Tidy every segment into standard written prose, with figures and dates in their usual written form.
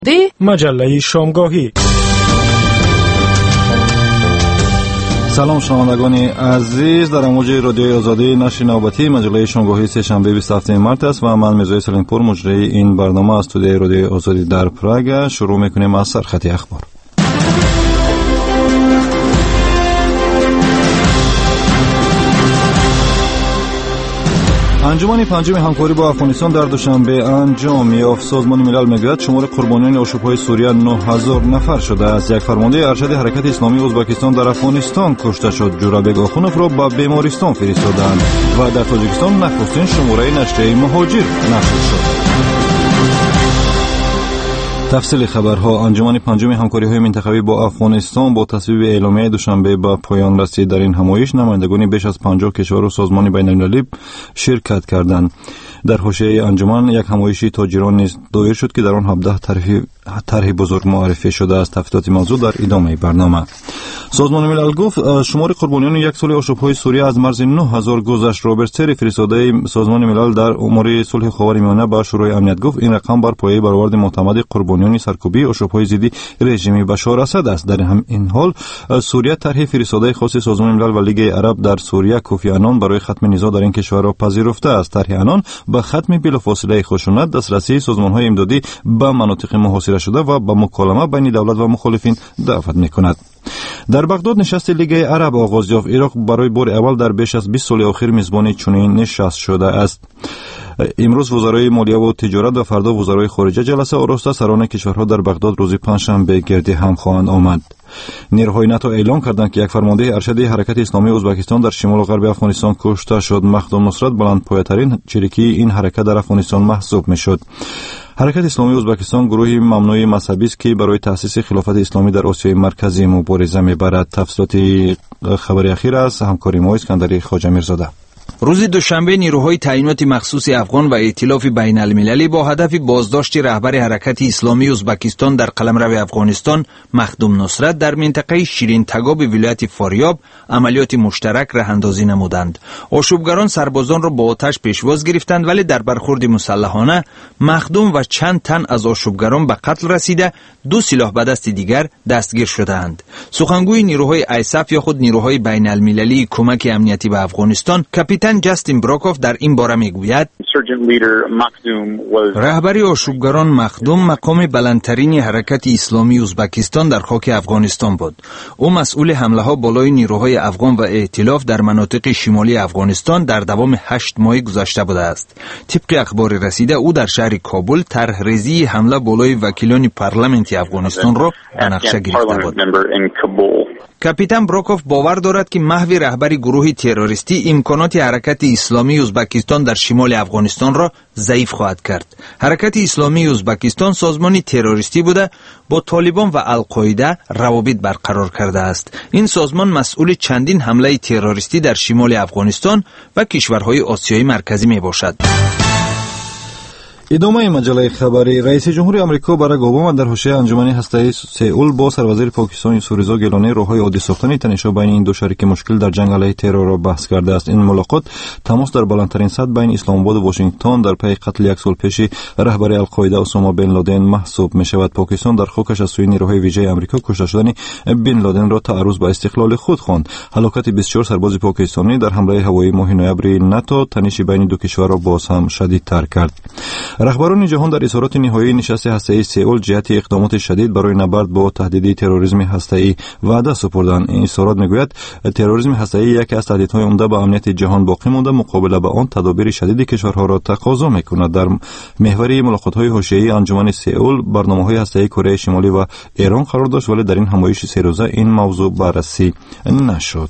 مجله شامگاهی. سلام شنوندگان عزیز، در امواج رادیوی آزادی نشر نوبتی مجله شامگاهی سه‌شنبه 27 مارس است و من میرزا سلیمپور مجری این برنامه از استودیوی رادیوی آزادی در پراگ شروع میکنیم از سرخط اخبار. انجمن پنجم همکاری با افغانستان در دوشنبه انجام یافت. سازمان ملل میگوید شمار قربانیان آشوب‌های سوریه 9000 نفر شده است. یک فرمانده ارشد حرکت اسلامی ازبکستان در افغانستان کشته شد. جورابک آخونوف را به بیمارستان فرستادند و در تاجیکستان نخستین شماره نشریه مهاجر نشر شد. تفصیل خبرها. انجمن پنجم همکاری‌های منطقوی با افغانستان با تصویب اعلامیه دوشنبه به پایان رسید. در این همایش نمایندگان بیش از 50 کشور و سازمان بین‌المللی شرکت کردند. در حاشیه انجمن یک همایشی تاجران نیز دایر شد که در آن 17 طرح بزرگ معرفی شده است. تفصیلات موضوع در ادامه برنامه. سازمان ملل گفت شمار قربانیان یک سال آشوب‌های سوریه از مرز 9000 گذشت. رابرت سری فرستاده سازمان ملل در امور صلح خاورمیانه به شورای امنیت گفت این رقم بر پایه برآورد معتمد قربانیان سرکوبی آشوب‌های ضد رژیم بشار اسد است. در این حال سوریه طرح فرستاده خاص سازمان ملل و لیگ عرب در سوریه کوفی عنان برای ختم نزاع در این کشور را پذیرفته است. طرح عنان به ختم بلافاصله خشونت، دسترسی سازمان‌های امدادی به مناطق محاصره شده و به مکالمه بین دولت و مخالفین دعوت می‌کند. در بغداد نشست لیگ عرب آغاز یافت. عراق برای بار اول در بیش از 20 سال اخیر میزبان چنین نشست شده است. امروز وزرای مالیه و تجارت و فردا وزرای خارجه جلسه آراسته سران کشورها در بغداد روز پنجشنبه گرد هم خواهند آمد. نیروهای ناتو اعلام کردند که یک فرمانده ارشد حرکت اسلامی ازبکستان در شمال و غرب افغانستان کشته شد. مخدوم نصرت بلندپایه‌ترین چریکی این حرکت در افغانستان محسوب میشد. حرکت اسلامی ازبکستان گروهی ممنوع مذهبی است که برای تأسیس خلافت اسلامی در آسیای مرکزی مبارزه می‌برد. تفصیلات خبر اخیر از همکاری ما اسکندری خواجه میرزاده. روز دوشنبه نیروهای تعیینات مخصوص افغان و ائتلاف بین المللی با هدف بازداشت رهبر حرکت اسلامی ازبکستان در قلمرو افغانستان مخدوم نصرت در منطقه شیرین تگاب ولایت فاریاب عملیات مشترک راه اندازی نمودند. آشوبگران سربازان را با آتش پیشواز گرفتند ولی در برخورد مسلحانه مخدوم و چند تن از آشوبگران به قتل رسیده، 2 سلاح به دست دیگر دستگیر شدند. سخنگوی نیروهای آیساف یا خود نیروهای بین المللی کمک امنیتی به افغانستان کاپیتان جاستین بروکوف در این باره میگوید رهبر آشوبگران مخدوم مقام بلندترین حرکت اسلامی ازبکستان در خاک افغانستان بود. او مسئول حمله ها بالای نیروهای افغان و ائتلاف در مناطق شمالی افغانستان در دوام 8 ماه گذشته بوده است. طبق اخبار رسیده او در شهر کابل طرح ریزی حمله بالای وکیلان پارلمانت افغانستان را به نقشه گرفته بود. کاپیتان بروکوف باور دارد که محو رهبر گروه تروریستی امکانات حرکت اسلامی ازبکستان در شمال افغانستان را ضعیف خواهد کرد. حرکت اسلامی ازبکستان سازمانی تروریستی بوده با طالبان و القاعده روابط برقرار کرده است. این سازمان مسئول چندین حمله تروریستی در شمال افغانستان و کشورهای آسیای مرکزی می باشد. ادامه مجله خبری. رئیس جمهور آمریکا باراک اوباما در حاشیه انجمن هسته‌ای سئول با سروزیر پاکستان یوسف‌رضا گیلانی راههای عادی ساختن تنش‌ها بین این دو شریک مشکل در جنگ علیه ترور را بحث کرده است. این ملاقات تماس در بلندترین سطح بین اسلام آباد و واشنگتن در پی قتل یک سال پیش رهبر القاعده اسامه بن لادن محسوب می‌شود. پاکستان در خاکش از سوی نیروهای ویژه آمریکا کشته شدن بن لادن را تعرض به استقلال خود خواند. هلاکت 24 سرباز پاکستانی در حمله هوایی ماه نوامبر ناتو تنش بین دو کشور را باز هم شدیدتر کرد. رهبران جهان در اظهارات نهایی نشست هسته‌ای سئول جهت اقدامات شدید برای نبرد با تهدید تروریسم هسته‌ای وعده سپردند. این اظهارات میگوید تروریسم هسته‌ای یکی از تهدیدهای عمده به امنیت جهان باقی مانده، مقابله با آن تدابیر شدید کشورها را تقاضا میکند. در محور ملاقات‌های حاشیه‌ای انجمن سئول برنامه‌های هسته‌ای کره شمالی و ایران قرار داشت ولی در این همایش 3 روزه این موضوع بررسی نشد.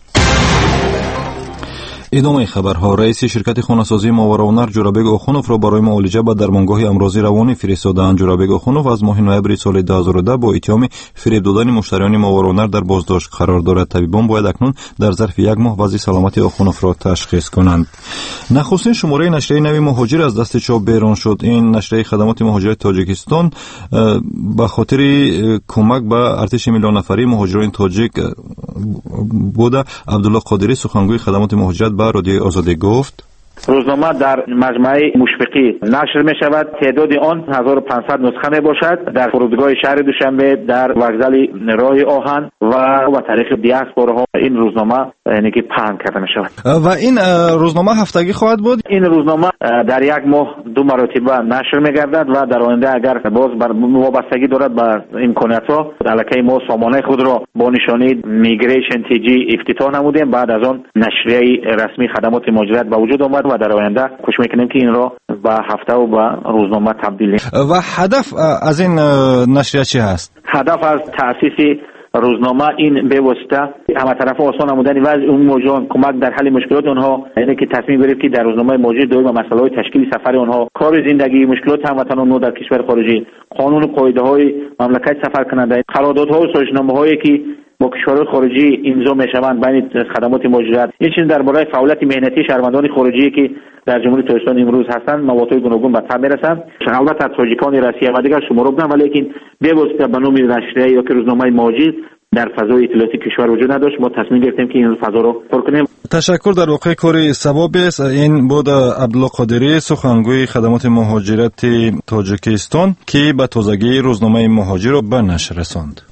ادامه خبرها. رئیس شرکت خانه‌سازی ماورا و نهر جورابک آخونوف را برای معالجه به درمانگاه امراضی روانی فرستادند. جورابک آخونوف از ماه نوامبر سال 2010 با اتهام فریب دادن مشتریان ماورا و نهر در بازداشت قرار دارد. طبیبان باید اکنون در ظرف 1 ماه وضع سلامتی آخونوف را تشخیص کنند. نخستین شماره نشریه نوی مهاجر از دست چاپ بیرون شد. این نشریه خدمات مهاجرت تاجیکستان به خاطر کمک به ارتش میلیون نفری مهاجران تاجیک بوده. عبدالله قادری سخنگوی خدمات مهاجرت به رادیوی آزادی گفت روزنامه در مجمع مشفقی نشر می شود. تعداد آن 1500 نسخه می باشد. در فرودگاه شهر دوشنبه، در وокزال راه آهن و طریق دیاسپوراها این روزنامه یعنی که پهن کرده می شود. و این روزنامه هفتگی خواهد بود. این روزنامه در یک ماه 2 مرتبه نشر می گردد و در آینده اگر باز بر وابستگی دارد به امکانات ها، الکی ما سامانه خود را با نشانی میگریشن تی جی افتتاح نمودیم. بعد از آن نشریه رسمی خدمات مهاجرت به وجود آمد و در آینده کوشش میکنیم که این را به هفته و به روزنامه تبدیل. و هدف از این نشریه چی هست؟ هدف از تأسیس روزنامه این به واسطه همه طرف آسان نمودن وضع عمومی موجودان، کمک در حل مشکلات آنها، یعنی که تصمیم گرفت که در روزنامه موجود دوی و مسائل تشکیل سفر آنها، کار زندگی، مشکلات هموطنان نو در کشور خارجی، قانون و قاعده های مملکت سفر کننده، قراردادها و سازشنامه هایی که با کشورهای خارجی امضا میشوند بین خدمات مهاجرت، این چیز درباره فعالیت مهنتی شهروندان خارجی که در جمهوری تاجیکستان امروز هستند موضوع گوناگون به تب میرسند. البته تاجیکان روسیه و دیگر شمار بودند، ولی به واسطه به نام نشریه یا که روزنامه ماجد در فضای اطلاعاتی کشور وجود نداشت، ما تصمیم گرفتیم که این فضا رو پر کنیم. تشکر. در واقع کاری ثواب است. این بود عبدالله قادری، سخنگوی خدمات مهاجرت تاجیکستان که به تازگی روزنامه مهاجر را به نشر رساند.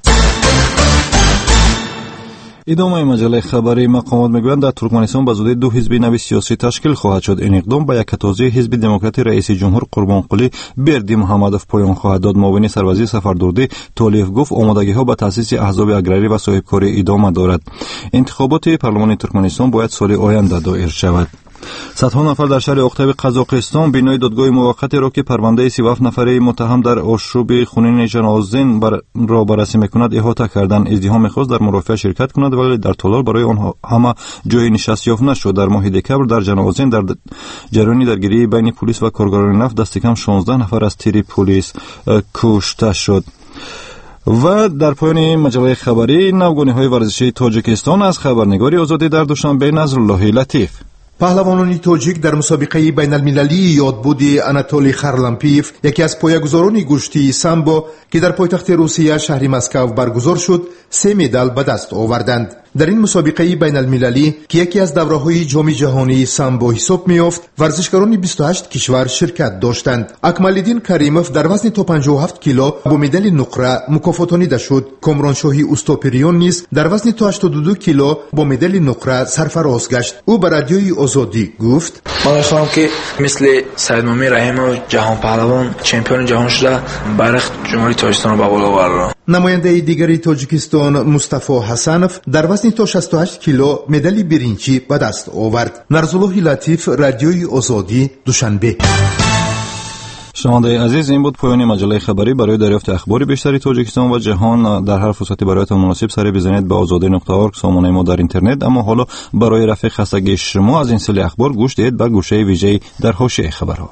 ادامه مجله خبری مقامات میگویند در ترکمنستان به زودی 2 حزب نوی سیاسی تشکیل خواهد شد. این اقدام به یکتازی حزب دموکرات رئیس جمهور قربانقلی بردی محمدوف پایان خواهد داد. معاون سروزیر سفردردی تولیف گفت آمادگی‌ها به تأسیس احزاب اگراری و صاحبکاری ادامه دارد. انتخابات پارلمان ترکمنستان باید سال آینده دایر شود. صدها نفر در شهر اقتاب قزاقستان بینای دادگاه موقتی را که پرونده 37 نفره متهم در آشوب خونین جنازین را بررسی میکند احاطه کردند. ازدحام می‌خواست در مرافعه شرکت کند ولی در طلال برای آنها همه جای نشست یافت نشد. در ماه دکبر در جنازین در جریان درگیری بین پلیس و کارگران نفت دست کم 16 نفر از تیر پلیس کشته شد. و در پایان مجله خبری نوگانی‌های ورزشی تاجیکستان از خبرنگاری آزادی در دوشنبه نصرالله لطیف. پهلوانان تاجیک در مسابقه بین المللی یادبود آناتولی خارلامپیف، یکی از پایه‌گذاران کشتی سامبو که در پایتخت روسیه شهر مسکو برگزار شد، 3 مدال به دست آوردند. در این مسابقه بین المللی که یکی از دوره‌های جام جهانی سامبو حساب می‌یافت، ورزشکاران 28 کشور شرکت داشتند. اکمال‌الدین کریموف در وزن تا 57 کیلو با مدال نقره مکافاتانیده شد. کامرانشاهی اوستاپریون نیز در وزن تا 82 کیلو با مدال نقره سرفراز گشت. او به رادیوی آزادی گفت: من می‌خوام که مثل سید مامی رحیمو جهان پهلوان چمپیون جهان شده برای جمهوری تاجیکستان رو به بالا ببرم. نماینده دیگری تاجیکستان مصطفی حسنوف در وزن تا 68 کیلو مدال برنجی به دست آورد. نصرالله لطیف، رادیوی آزادی، دوشنبه. شنونده عزیز، این بود پایان مجله خبری. برای دریافت اخبار بیشتری تاجیکستان و جهان در هر فرصتی برایتان مناسب سری بزنید به azadi.org سامانه ما در اینترنت. اما حالا برای رفع خستگی شما از این سری اخبار گوش دهید به گوشه ویژه‌ای در حاشیه خبرها.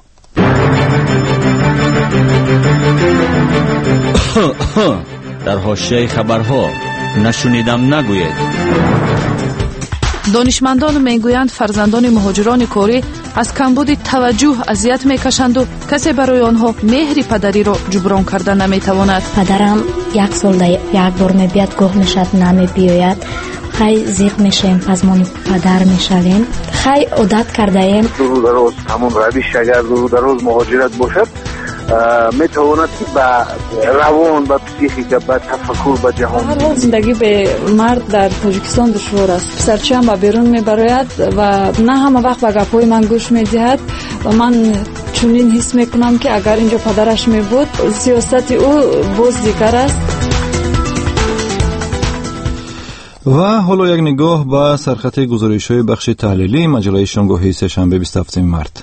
در حاشیه خبرها نشنیدم نگوید. دانشمندان میگویند فرزندان مهاجران کاری از کمبود توجه اذیت میکشند و کسی برای آنها مهر پدری را جبران کردن نمیتواند. پدرم 1 سال یک بار میبیاد، گاه میشد نمیبیاید. خیلی زیق میشیم، از من پدر میشویم. خیلی عادت کرده ایم. دو روز همون روش اگر دو روز مهاجرت باشد میتواند که به روان، به پسیخیک، به تفکر، به جهان. هر حال زندگی به مرد در تاجیکستان دشوار است. پسرچه هم به بیرون میبراید و نه همه وقت به گپای من گوش میدهد و من چنین حس میکنم که اگر اینجا پدرش میبود سیاست او باز دیگر است. و حالا یک نگاه به سرخط گزارش‌های بخش تحلیلی مجله شنبه سه‌شنبه 27 مارس.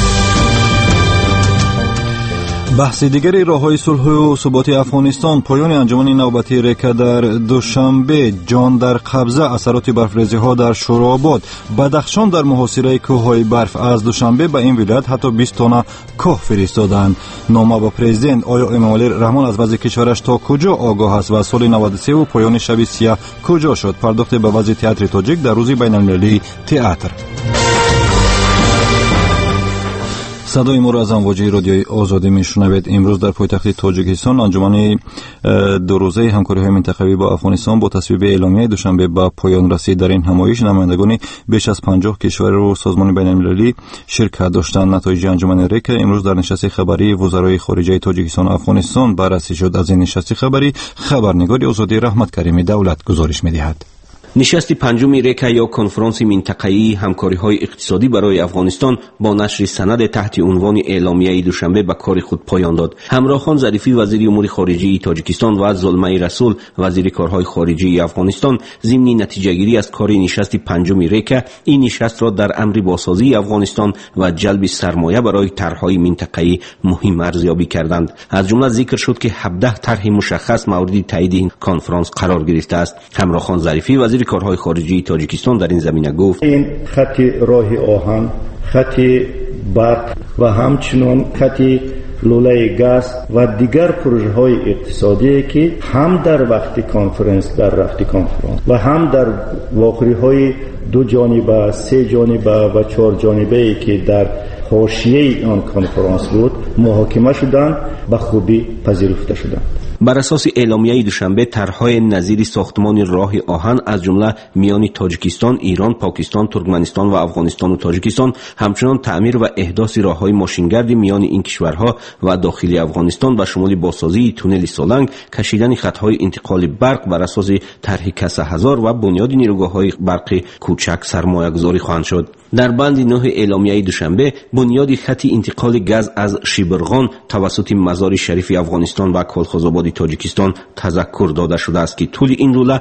بحث دیگری راه‌های صلح و ثبات افغانستان. پایان انجمن نوبتی رکه در دوشنبه. جان در قبضه. اثرات برفریزی‌ها در شوراباد. بدخشان در محاصره کوه‌های برف. از دوشنبه به این ولایت حتی 20 تن کوه فرستادند. نامه به پرزیدنت. آیا امامعلی رحمان از وضع کشورش تا کجا آگاه است و سال 93 و پایان شب سیاه کجا شد؟ پرداخت به وضع تئاتر تاجیک در روز بین‌المللی تئاتر. صدای ما را از امواج رادیوی آزادی میشنوید. امروز در پایتخت تاجیکستان انجمن دو روزه همکاری‌های منطقوی با افغانستان با تصویب اعلامیه دوشنبه به پایان رسید. در این همایش نمایندگان بیش از 50 کشور و سازمان بین‌المللی شرکت داشتند. نتایج انجمن ریک امروز در نشست خبری وزرای خارجه تاجیکستان و افغانستان بررسی شد. از این نشست خبری خبرنگار آزادی رحمت کریمی دولت گزارش می‌دهد. نشست پنجم ریکا یا کنفرانس منطقه‌ای همکاری‌های اقتصادی برای افغانستان با نشر سند تحت عنوان اعلامیه دوشنبه به کار خود پایان داد. همراهان ظریفی وزیر امور خارجه تاجیکستان و زلمه رسول وزیر کارهای خارجه افغانستان ضمن نتیجه‌گیری از کار نشست پنجم ریکا این نشست را در امر بازسازی افغانستان و جلب سرمایه برای طرح‌های منطقه‌ای مهم ارزیابی کردند. از جمله ذکر شد که 17 طرح مشخص مورد تایید این کنفرانس قرار گرفته است. همراهان ظریفی وزیر کارهای خارجه تاجیکستان در این زمینه گفت این خط راه آهن، خط برق و همچنین خط لوله گاز و دیگر پروژه های اقتصادی که هم در وقت کنفرانس و هم در واقعی های دو جانبه، سه جانبه و چهار جانبه که در حاشیه آن کنفرانس بود محاکمه شدند و خوبی پذیرفته شدند. بر اساس اعلامیه دوشنبه طرح‌های نظیر ساختمان راه آهن از جمله میان تاجیکستان، ایران، پاکستان، ترکمنستان و افغانستان و تاجیکستان، همچنین تعمیر و احداث راه‌های ماشینگرد میان این کشورها و داخل افغانستان و شمول بازسازی تونل سالنگ، کشیدن خط‌های انتقال برق بر اساس طرح کسه هزار و بنیاد نیروگاه‌های برق کوچک سرمایه‌گذاری خواهند شد. در بند 9 اعلامیه دوشنبه بنیاد خط انتقال گاز از شیبرغان توسط مزار شریف افغانستان و کالخازآباد تاجیکستان تذکر داده شده است که طول این روله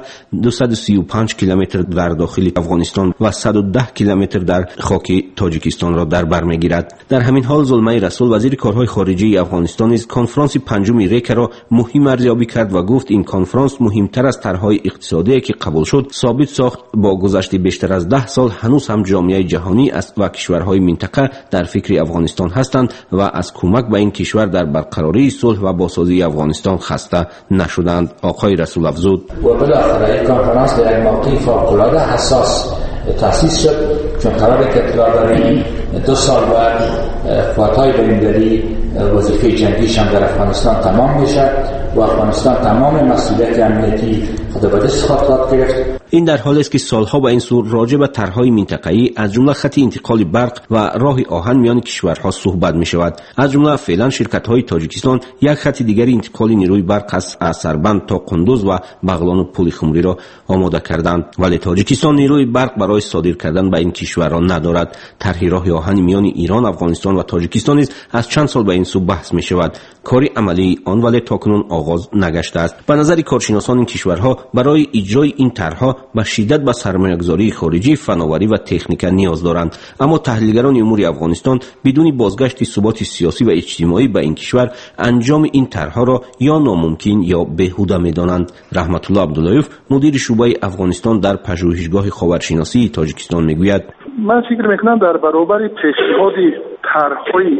235 کیلومتر در داخل افغانستان و 110 کیلومتر در خاک تاجیکستان را در بر میگیرد. در همین حال زلمه رسول وزیر کارهای خارجه افغانستان نیز کنفرانس پنجم ریک را مهم ارزیابی کرد و گفت این کنفرانس مهمتر از طرح‌های اقتصادی که قبول شد ثابت ساخت با گذشت بیشتر از 10 سال هنوز هم جامعه جهانی است و کشورهای منطقه در فکر افغانستان هستند و از کمک به این کشور در برقراری صلح و بازسازی افغانستان خسته نشدند. آقای رسول افزود و بالاخره این کنفرانس در یک موقع فوق‌العاده حساس تأسیس شد چون قراره که اطلاع داریم 2 سال بعد قوات‌های بین‌المللی وظیفه جنگیش هم در افغانستان تمام میشه و افغانستان تمام مسئولیت امنیتی خود به دست خود گرفت. این در حالی است که سالها به این سو راجع به طرح‌های منطقه‌ای از جمله خط انتقال برق و راه آهن میان کشورها صحبت می‌شود. از جمله فعلا شرکت‌های تاجیکستان یک خط دیگر انتقال نیروی برق از سربند تا قندوز و بغلان و پل خمری را آماده کردند، ولی تاجیکستان نیروی برق برای صادر کردن به این کشورها ندارد. طرح راه آهن میان ایران، افغانستان و تاجیکستان نیز از چند سال به این سو بحث می‌شود. کاری عملی آن ولی تاکنون آغاز نگشته است. به نظر کارشناسان این کشورها برای اجرای این طرح‌ها به شدت به سرمایه‌گذاری خارجی، فناوری و تکنیک نیاز دارند، اما تحلیلگران امور افغانستان بدون بازگشت ثبات سیاسی و اجتماعی به این کشور انجام این طرح‌ها را یا ناممکن یا بیهوده می‌دانند. رحمت الله عبداللهیف مدیر شعبه افغانستان در پژوهشگاه خاورشناسی تاجیکستان میگوید من فکر می‌کنم در برابر پیشنهاد طرح‌های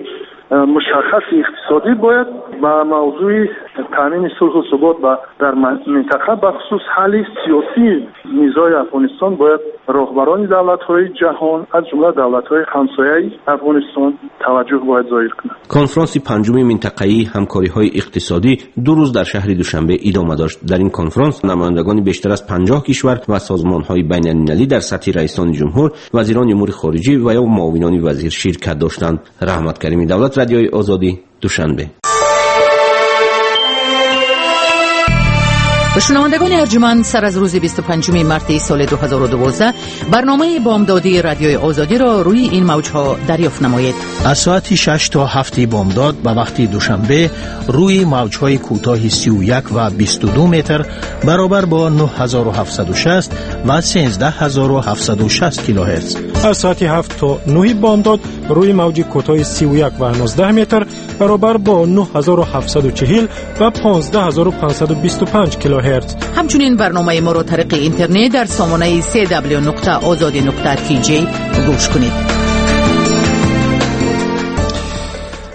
مشخص اقتصادی باید با موضوع تامین صلح و ثبات در منطقه بخصوص حل سیاسی نزاع افغانستان باید راهبران دولت‌های جهان از جمله دولت‌های همسایه افغانستان توجه باید ظاهر کنند. کنفرانس پنجم منطقه‌ای همکاری‌های اقتصادی 2 روز در شهر دوشنبه ادامه داشت. در این کنفرانس نمایندگان بیشتر از 50 کشور و سازمان‌های بین‌المللی در سطح رئیسان جمهور، وزیران امور خارجه و یا معاونان وزیر شرکت داشتند. رحمت کریمی دولت، رادیوی آزادی، دوشنبه. به شنوندگان ارجمند، سر از روز 25 مارس سال 2012 برنامه بامدادی رادیوی آزادی را روی این موج‌ها دریافت نمایید. از ساعت 6 تا 7 بامداد به وقت دوشنبه روی موج‌های کوتاه 31 و 22 متر برابر با 9760 و 13760 کیلوهرتز. از ساعت 7 تا 9 بامداد روی موج کوتاه 31 و 19 متر برابر با 9740 و 15525 کیلوهرتز. همچنین برنامه ما را طریق اینترنت در سامانه www.azadi.tj گوش کنید.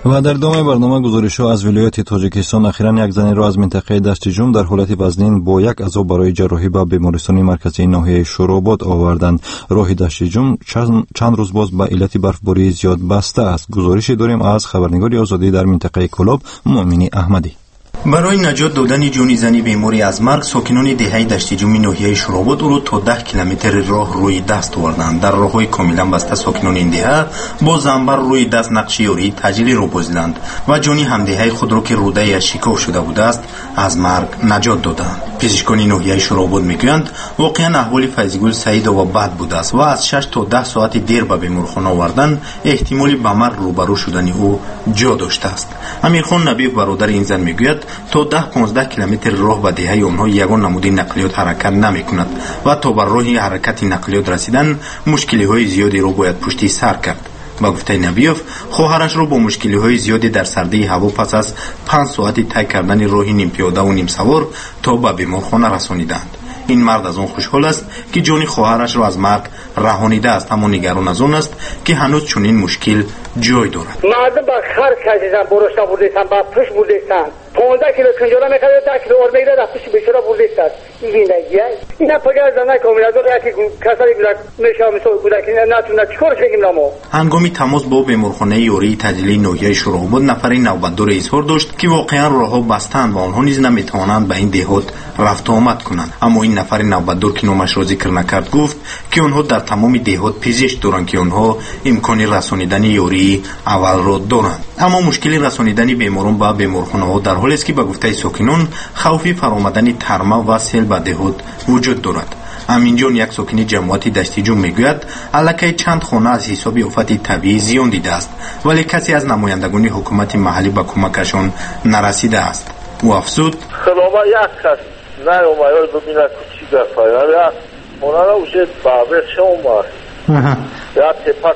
و در ادامه برنامه گزارش‌ها از ولایت تاجیکستان اخیراً یک زنی را از منطقه دشت جوم در حالت وزنین با یک عضو برای جراحی به بیمارستان مرکزی ناحیه شوراباد آوردند. راه دشت جوم چند روز باز به علت برفباری زیاد بسته است. گزارشی داریم از خبرنگار آزادی در منطقه کلاب مؤمنی احمدی. برای نجات دادن جون زنی بیماری از مرگ ساکنان دهه دشت جومی ناحیه شوراباد او را تا 10 کیلومتر راه روی دست آوردند. در راههای کاملا بسته ساکنان این دهه با زنبر روی دست نقش یاری تجلی را بازیدند و جانی همدیهای خود را که روده‌اش شکاف شده بوده است از مرگ نجات دادند. پزشکان ناحیه شوراباد میگویند واقعا احوال فیضگل سعید و بد بوده است و از 6 تا 10 ساعت دیر به بیمارخانه آوردن احتمالی به مرگ روبرو شدن او جا داشته است. امیرخان نبیف برادر این زن میگوید تا 10-15 کیلومتر راه به دهه آنها یگان نمود نقلیات حرکت نمی کند و تا بر راه حرکت نقلیات رسیدن مشکلی های زیادی را باید پشتی سر کرد. با گفته نبیف خواهرش را با مشکلی های زیادی در سردی هوا پس از 5 ساعتی طی کردن راه نیم پیاده و نیم سوار تا به بیمارخانه رسانیدند. این مرد از آن خوشحال است که جان خواهرش را از مرگ رهانیده است، اما نگران از آن است که هنوز چنین مشکل جای دارد. مردم با خر کشیدن برشته بردیستن با پوش بردیستن 15 کیلو کنجالا میخواد 10 کیلو اور میگیره پوش بیچاره بردیستن. این زندگی است. اینا پگاه زنه کاملا دو یکی کسایی بودن میشه مثلا بودن که نتونه چیکارش بگیم نامو. هنگامی تماس با بیمارخانه یوری تجلی ناحیه شوراباد نفری نوبتدار اظهار داشت که واقعا راهها بستند و آنها نیز نمیتوانند به این دهات رفت و آمد کنند. اما این نفر نوبتدار که نامش را ذکر نکرد گفت که آنها در تمام دهات پزشک دارند که آنها امکان رسانیدن یوری اول را دارند، اما مشکل رسانیدن بیماران به بیمارخانه ها در حالی است که به گفته ساکنان خوفی فرآمدن ترمه و سیل به دهات وجود دارد. امین جان یک ساکن جماعت دشت جوم میگوید الکی چند خانه از حساب آفت طبیعی زیان دیده است ولی کسی از نمایندگان حکومت محلی به کمکشان نرسیده است. او افزود خلابا یک کس نه اومد ببینه چی گفته یا اونا را وجود بابر چه اومد یا تپا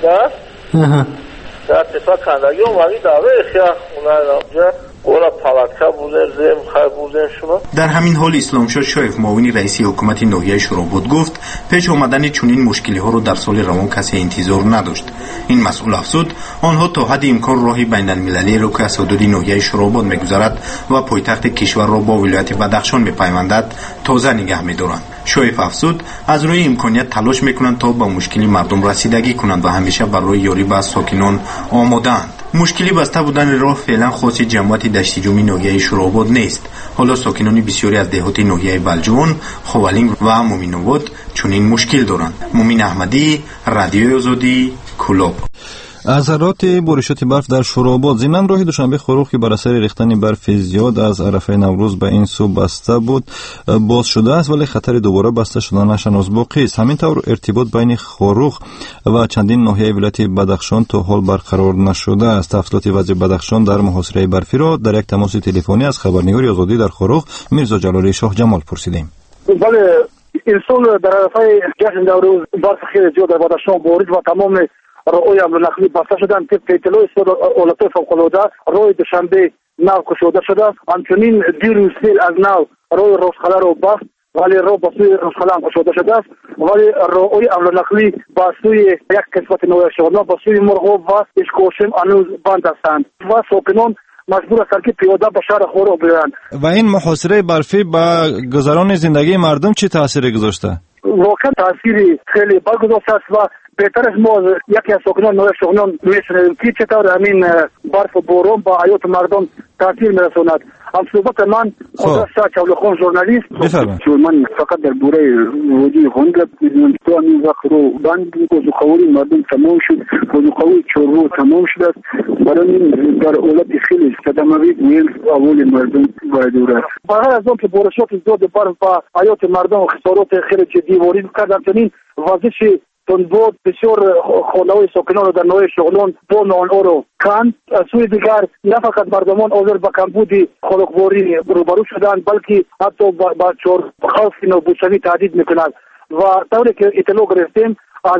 کنده یا تپا کنده یا اومدی داوه اخیار اونا را اولا پاوکا بودن زم خیر بودن شما. در همین حال اسلامشاه شایف معاون رئیس حکومت ناحیه شوراباد گفت پیش آمدن چنین مشکلی ها رو در سال روان کسی انتظار نداشت. این مسئول افزود آنها تا حد امکان راهی بین المللی را که از حدود ناحیه شوراباد میگذرد و پایتخت کشور را با ولایت بدخشان میپیوندد تازه نگه میدارند. شایف افزود از روی امکانیت تلاش میکنند تا به مشکلی مردم رسیدگی کنند و همیشه برای یاری به ساکنان آماده‌اند. مشکلی بسته بودن راه فعلا خاص جماعت دشت جومی ناحیه شوراباد نیست. حالا ساکنان بسیاری از دهات ناحیه بلجوان، خوالینگ و مومین‌آباد چنین مشکل دارند. مومن احمدی، رادیوی آزادی، کلاب. اثرات بارشات برف در شوراباد. ضمن راه دوشنبه خروخ که بر اثر ریختن برف زیاد از عرفه نوروز به این سو بسته بود باز شده است، ولی خطر دوباره بسته شدنش هنوز باقی است. همینطور ارتباط بین خروخ و چندین ناحیه ولایت بدخشان تا حال برقرار نشده است. تفصیلات وضع بدخشان در محاصره برفی را در یک تماس تلفنی از خبرنگار آزادی در خروخ میرزا جلالی شاه جمال پرسیدیم. بله، این سال در عرفه جشن نوروز برف خیلی زیاد در بدخشان بارید و تمام راه حمل و نقلی بسته شدن. طبق اطلاع حالت فوق‌العاده راه دوشنبه نو گشوده شده است. همچنین دیروز سیل از نو راه راسخله را بست ولی راه به سوی راسخله هم گشوده شده است، ولی راه حمل و نقلی به سوی یک قسمت نوحیه شغلان به سوی مرغاب و اشکوشم هنوز بند هستند و ساکنان مجبور هستند که پیاده به شهر خورو بیایند. و این محاصره برفی به گذران زندگی مردم چه تاثیری گذاشته؟ واقعا تاثیری خیلی بد گذاشته است و بهتر است ما یکی از ساکنان نوحیه شغلان میشنویم که چطور همین برف و باران با حیات مردم تاثیر میرساند. هم صحبت من حضرت شاه چولخان ژورنالیست. من فقط در باره ودی خوند تو همین وقت رو بند وضوخوری مردم تمام شد، وضوخوری چورو تمام شد. برای در اولاد خیلی صدموی میل اول مردم باید رفت. بغیر از اون که بارشات زیاد برف با حیات مردم و خسارات خیلی جدی وارد کرد، همچنین وزش تندباد بسیار خانه‌های ساکنان را در ناحیه شغلان بام آنها را کند. از سوی دیگر نه فقط مردمان حاضر به کمبود خلقباری روبرو شدند، بلکه حتی با خوف نابودشوی تهدید میکنند و طوری که اطلاع گرفتیم از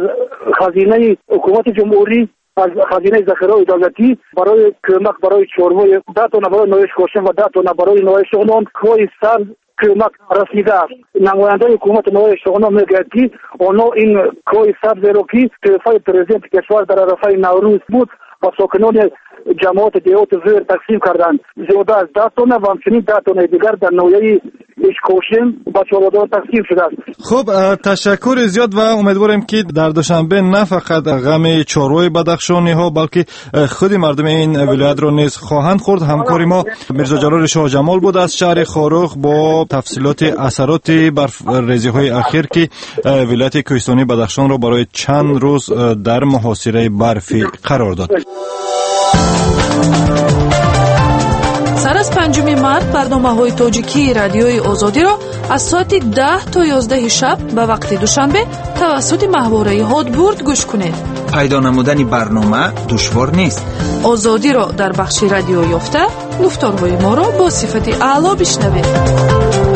خزینه حکومت جمهوری، از خزینه ذخیره دولتی برای کمک برای چورمای 10 تن برای نویش کوشم و 10 تن برای نویش شغلان کوی سر کمک رسیده است. نماینده حکومت نویش شغلان میگوید که آنها این کوی سبز رو که طرفای پرزیدنت کشور در عرفه نوروز بود و ساکنان جماعت دیوت زیر تقسیم کردند. زیاده از 10 تانه و همچنین 10 تانه دیگر در نوعی اشکوشیم با چوبادار تقسیم شده است. خب تشکر زیاد و امیدواریم که در دوشنبه نه فقط غم چاروی بدخشانی ها بلکه خود مردم این ولایت را نیز خواهند خورد. همکاری ما میرزا جلال شاه جمال بود از شهر خاروخ با تفصیلات اثرات برف‌ریزی های اخیر که ولایت کوهستانی بدخشان را برای چند روز در محاصره برفی قرار داد. سر از 5 مارت برنامه‌های تاجیکی رادیوی آزادی را از ساعت 10 تا 11 شب به وقت دوشنبه توسط ماهواره هادبورد گوش کنید. پیدا نمودن برنامه دشوار نیست. آزادی را در بخش رادیو یافته گفتارهای ما را با صفت اعلی بشنوید.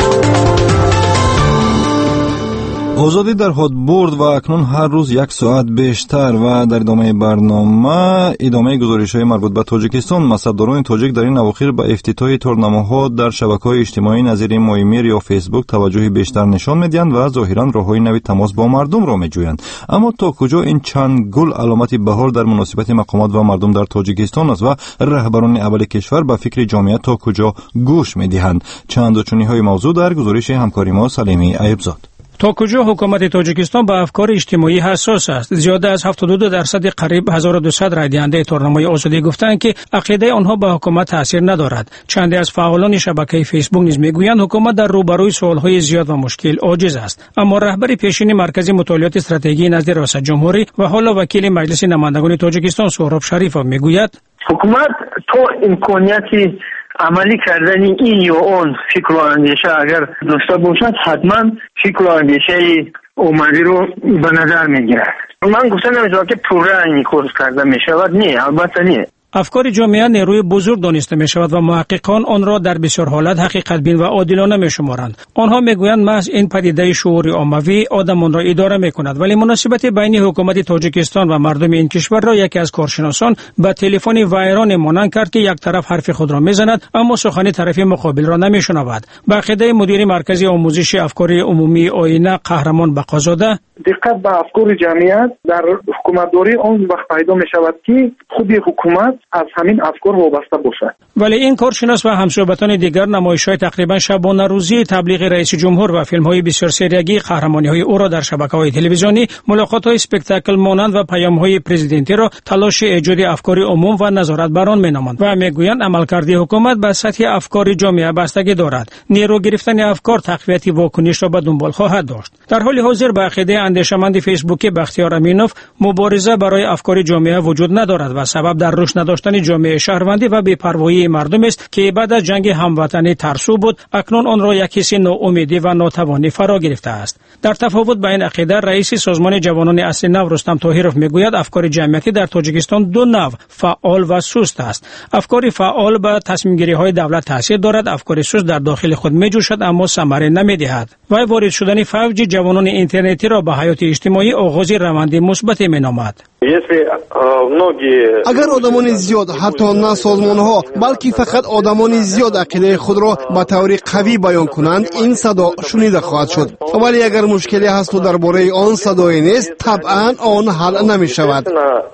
آزادی در هادبورد و اکنون هر روز 1 ساعت بیشتر و در ادامه برنامه ادامه گزارش‌های مربوط به تاجیکستان. مصرفداران تاجیک در این اواخر به افتتاح تورنمه‌ها در شبکه‌های اجتماعی نظیر مایمیر یا فیسبوک توجه بیشتر نشان می‌دهند و ظاهراً راه‌های نوی تماس با مردم را می‌جویند. اما تا کجا این چند گل علامت بهار در مناسبت مقامات و مردم در تاجیکستان است و رهبران اول کشور به فکر جامعیت تا کجا گوش می‌دهند؟ چند و چونی‌های موضوع در گزارش همکاری ما سلیمی ایوبزاد. تا کجا حکومت تاجیکستان به افکار اجتماعی حساس است؟ زیاده از 72% قریب 1200 رای دهنده تورنمه آزادی گفتند که عقیده آنها به حکومت تاثیر ندارد. چندی از فعالان شبکه فیسبوک نیز میگویند حکومت در روبروی سوالهای زیاد و مشکل عاجز است. اما رهبر پیشین مرکز مطالعات استراتژی نزد ریاست جمهوری و حالا وکیل مجلس نمایندگان تاجیکستان سهراب شریفov میگوید حکومت تو امکانیتی عملی کردن این یا اون فکر و اندیشه اگر داشته باشد حتما فکر و اندیشه عمری رو به نظر میگیرد. من گفتم نمیدونم که پوره این کورس کرده میشود. نه، البته نه. افکار جامعه نیروی بزرگ دانسته می شود و محققان آن را در بسیار حالت حقیقت بین و عادلانه می شمارند. آنها می گویند محض این پدیده شعور عمومی آدمان را اداره می کند، ولی مناسبت بین حکومت تاجیکستان و مردم این کشور را یکی از کارشناسان به تلفن ویران مانند کرد که یک طرف حرف خود را می زند اما سخن طرف مقابل را نمی شنود. به عقیده مدیر مرکز آموزش افکار عمومی آینه قهرمان بقازاده، دقت به افکار جمعیت در حکومتداری آن وقت پیدا می شود که خود حکومت از همین افکار وابسته باشد. ولی این کارشناس و همصحبتان دیگر نمایش‌های تقریبا شبانه روزی تبلیغ رئیس جمهور و فیلم‌های بسیار سریعی قهرمانی‌های او را در شبکه‌های تلویزیونی، ملاقات‌های اسپکتاکل مانند و پیام‌های پرزیدنتی را تلاش ایجاد افکار عموم و نظارت بر آن می‌نامند و می‌گویند عملکرد حکومت به سطح افکار جامعه بستگی دارد. نیرو گرفتن افکار تقویت واکنش را به دنبال خواهد داشت. در حال حاضر به عقیده اندیشمند فیسبوکی بختیار امینوف مبارزه برای افکار جامعه وجود ندارد و سبب در رشد نداشتن جامعه شهروندی و بی‌پروایی مردم است که بعد از جنگ هموطنی ترسو بود اکنون آن را یک حس ناامیدی و ناتوانی فرا گرفته است. در تفاوت با این عقیده رئیس سازمان جوانان اصل نو رستم طاهرov میگوید افکار جمعیتی در تاجیکستان دو نوع فعال و سست است. افکار فعال به تصمیم گیری های دولت تاثیر دارد، افکار سست در داخل خود میجوشد اما ثمره نمیدهد. وای وارد شدن فوج جوانان اینترنتی را به حیات اجتماعی آغاز روند مثبت مینامد. اگر آدمان زیاد حتی نه سازمان‌ها بلکه فقط آدمان زیاد عقیده خود را به طور قوی بیان کنند این صدا شنیده خواهد شد، ولی اگر مشکلی هست و درباره آن صدایی نیست طبعا آن حل نمی شود.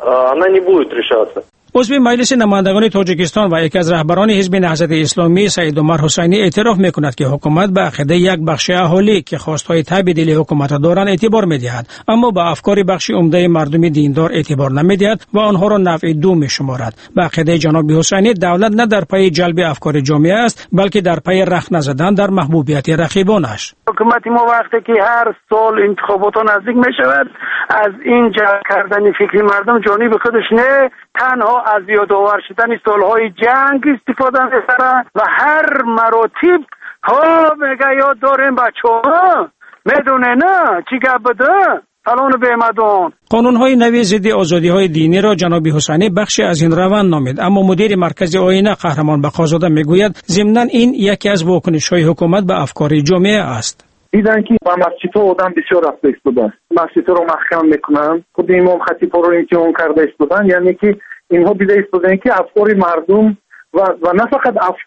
عضو مجلس نمایندگان تاجیکستان و یکی از رهبران حزب نهضت اسلامی سید عمر حسینی اعتراف میکند که حکومت به عقیده یک بخش اهالی که خواستهای تبدیلی حکومت را دارند اعتبار میدهد اما به افکار بخش عمده مردم دیندار اعتبار نمیدهد و آنها را نوع دو میشمارد. به عقیده جناب حسینی دولت نه در پی جلب افکار جامعه است بلکه در پی رخنه زدن در محبوبیت رقیبانش. حکومت ما وقتی که هر سال انتخابات نزدیک میشود از این جلب کردن فکری مردم جانب خودش نه تنها از یادآور شدن سالهای جنگ استفاده می‌کنه و هر مراتب ها میگه یاد داریم بچه‌ها میدونه نه چی گپ بده فلان بهمدون. قانون‌های نوی ضد آزادی‌های دینی را جناب حسینی بخشی از این روند نامید، اما مدیر مرکز آینه قهرمان بقازاده میگوید ضمناً این یکی از واکنش‌های حکومت به افکار جامعه است. دیدن که با مسجدها آدم بسیار رفته ایستادن، مسجدها رو محکم میکنن، خود امام خطیب‌ها رو امتحان کرده ایستادن، یعنی که اینها دیده ایستادن که افکار مردم و نه فقط افکار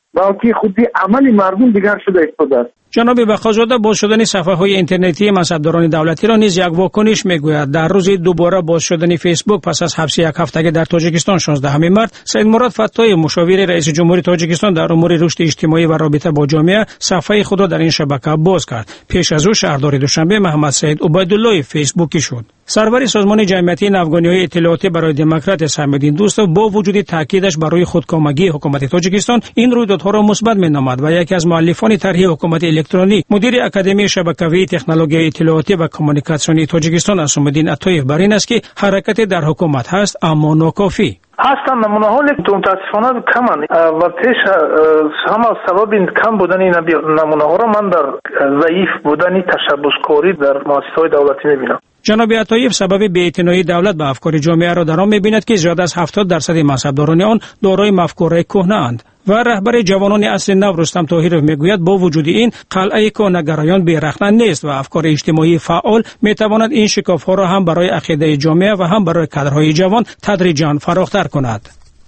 بلکه خودی عمل مردم دیگر شده ایستاده است. جناب بقازاده، باز شدن صفحه‌های اینترنتی منصبداران دولتی را نیز یک واکنش میگوید. در روز دوباره باز شدن فیسبوک پس از حبس یک هفتگی در تاجیکستان 16 مارس، سید مراد فتایی، مشاور رئیس جمهوری تاجیکستان در امور رشد اجتماعی و رابطه با جامعه، صفحه خود را در این شبکه باز کرد. پیش از او شهردار دوشنبه محمد سید عبیدالله فیسبوکی شد. سرور سازمان جمعیتی افغانی‌های اطلاعاتی برای دموکرات سمیدین دوستو با وجود تاکیدش برای خودکامگی حکومت تاجیکستان این رویدادها را مثبت می‌نامد و یکی از مؤلفان طرح حکومت الکترونیک، مدیر اکادمی شبکه‌ای تکنولوژی اطلاعاتی و کمیونیکاسیونی تاجیکستان اسمالدین عطایف بر این است که حرکت در حکومت هست اما ناکافی. هستن نمونه ها لیکن متاسفانه کمن و پیش همه سبب این کم بودن این نمونه ها را من در ضعیف بودن تشبثکاری در مؤسسه‌های دولتی می‌بینم. جناب عطایف سبب بی‌اعتنایی دولت به افکار جامعه را در آن می‌بیند که زیاد از 70% منصبداران آن دارای مفکوره کهنه اند. و رهبر جوانان اصل نو رستم طاهرов میگوید با وجود این قلعه کهنگرایان بی‌رخنه نیست و افکار اجتماعی فعال میتواند این شکاف‌ها را هم برای عقیده جامعه و هم برای کادرهای جوان تدریجاً فراختر کند.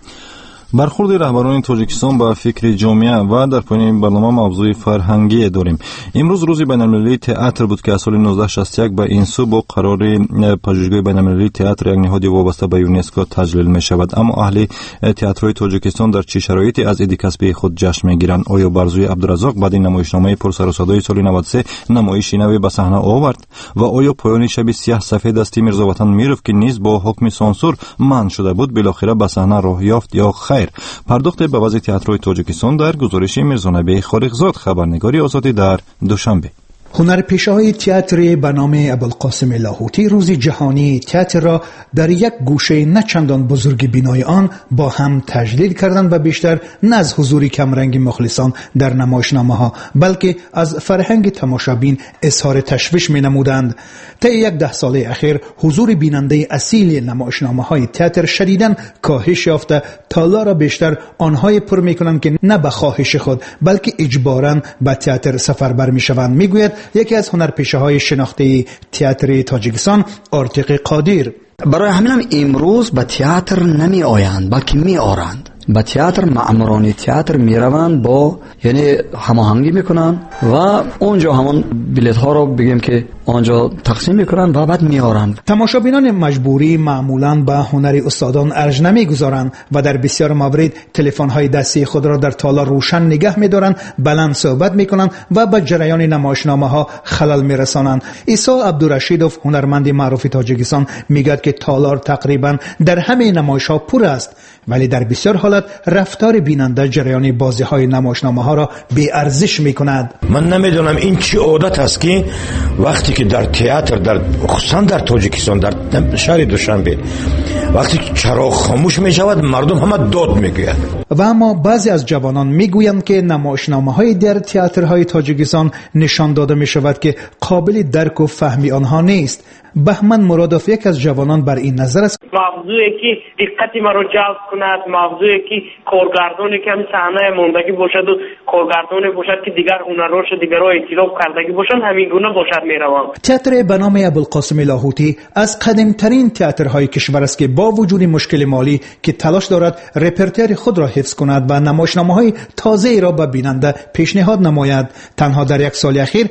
برخورد رهبران تاجیکستان با فکر جامعه و در پایان این برنامه موضوع فرهنگی داریم. امروز روز بین‌المللی تئاتر بود که از سال 1961 به این سو با قرار پژوهشگاه بین‌المللی تئاتر یک نهاد وابسته به یونسکو تجلیل می شود. اما اهل تئاترهای تاجیکستان در چه شرایطی از عید کسبی خود جشن میگیرند؟ آیا برزوی عبدالرزاق بعد این نمایشنامه پرسر و صدای سال 93 نمایشی نوی به صحنه آورد و آیا پایان شب سیاه سفید دستی میرزاوطن میرف که نیز با حکم سانسور منع شده بود بالاخره به صحنه راه یافت یا خیر؟ پرداخت به وضع تئاتر تاجیکستان در گزارش میرزانبی خالقزاد، خبرنگاری آزادی در دوشنبه. هنرپیشه‌های تئاتر به نام ابوالقاسم لاهوتی روز جهانی تئاتر را در یک گوشه نه چندان بزرگ بینای آن با هم تجلیل کردند و بیشتر نه از حضور کمرنگ مخلصان در نمایشنامه‌ها بلکه از فرهنگ تماشابین اظهار تشویش می‌نمودند. طی یک 10 ساله اخیر حضور بیننده اصیل نمایشنامه‌های تئاتر شدیداً کاهش یافته، تالا را بیشتر آنهای پر می‌کنند که نه به خواهش خود بلکه اجباراً به تئاتر سفربر می‌شوند، می‌گوید یکی از هنرپیشه‌های شناخته تئاتر تاجیکستان آرتق قادر. برای همین امروز به تئاتر نمی آیند بلکه می آرند. به تئاتر معماران تئاتر می روند با یعنی هماهنگی میکنن و اونجا همون بلیط ها رو بگیم که آنجا تقسیم میکنن و بعد میارن. تماشابینان مجبوری معمولاً به هنر استادان ارج نمیگذارند و در بسیار موارد تلفن های دستی خود را در تالار روشن نگه میدارند، بلند صحبت میکنند و به جریان نمایشنامه ها خلل میرسانند. عیسی عبدالرشیدوف هنرمند معروف تاجیکستان میگوید که تالار تقریبا در همه نمایش ها پر است، ولی در بسیار حالت رفتار بیننده جریان بازی های نمایشنامه ها را بی ارزش میکند. من نمیدونم این چی عادت است که وقتی که در تئاتر در خصوصا در تاجیکستان در شهر دوشنبه وقتی چراغ خاموش می شود مردم همه داد میگویند. و اما بعضی از جوانان میگویند که نمایشنامه های در تئاترهای تاجیکستان نشان داده می شود که قابل درک و فهمی آنها نیست. بهمن مرادوف یک از جوانان بر این نظر است. موضوعی که دقت ما را جلب کند، موضوعی که کارگردانی که همین صحنه موندگی باشد و کارگردانی باشد که دیگر هنرروش و دیگرها ائتلاف کردگی باشند، همین گونه باشد میروند. تئاتر به نام ابوالقاسم لاهوتی از قدیمترین تئاترهای کشور است که با وجود مشکل مالی که تلاش دارد رپرتوار خود را حفظ کند و نمایشنامه‌های تازه‌ای را به بیننده پیشنهاد نماید. تنها در یک سال اخیر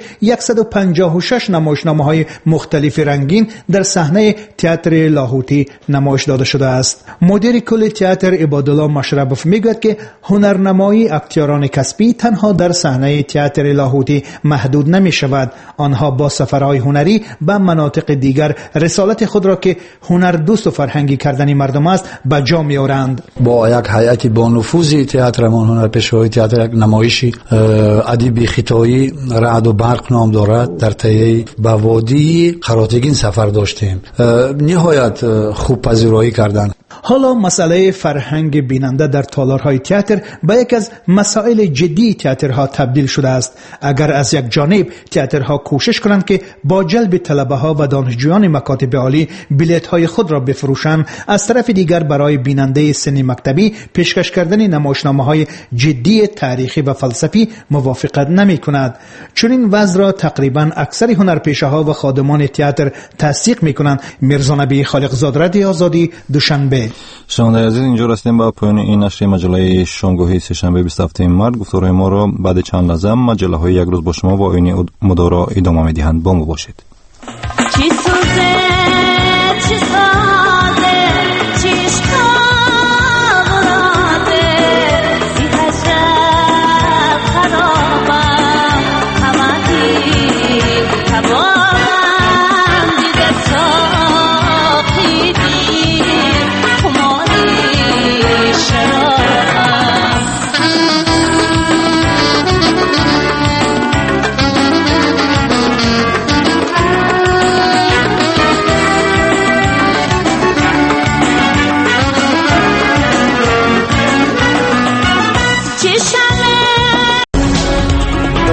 156 نمایشنامه‌های مختلف رنگین در صحنه تئاتر لاهوتی نمایش داده شده است. مدیر کل تئاتر عبادالله مشربوف میگوید که هنرنمایی اکتیاران کسبی تنها در صحنه تئاتر لاهوتی محدود نمی شود. آنها با سفرهای هنری به مناطق دیگر رسالت خود را که هنر دوست و فرهنگی کردن مردم است به جا می آورند. با یک هیئت با نفوذی تئاترمان هنرپیشه‌های تئاتر یک نمایشی ادبی خطایی رعد و برق نام دارد در طی به وادی قراتگین سفر داشتیم. نهایت خوب پذیرایی کردند. حالا مسئله فرهنگ بیننده در تالارهای تئاتر به یک از مسائل جدی تئاترها تبدیل شده است. اگر از یک جانب تئاترها کوشش کنند که با جلب طلبه‌ها و دانشجویان مکاتب عالی بلیط‌های خود را بفروشند، از طرف دیگر برای بیننده سن مکتبی پیشکش کردن نمایشنامه‌های جدی تاریخی و فلسفی موافقت نمی‌کند. چون این وضع را تقریبا اکثر هنرپیشه‌ها و خادمان تئاتر تصدیق می‌کنند. میرزانبی خالقزاد، رادیو آزادی، دوشنبه. باشید. شنوندگان عزیز، اینجا رسیدیم به پایان این نشر مجله شامگاهی سه‌شنبه 27 مارس. گفتارهای ما را بعد چند لحظه مجله های یک روز با شما و آیین مدارا ادامه می‌دهند. با ما باشید.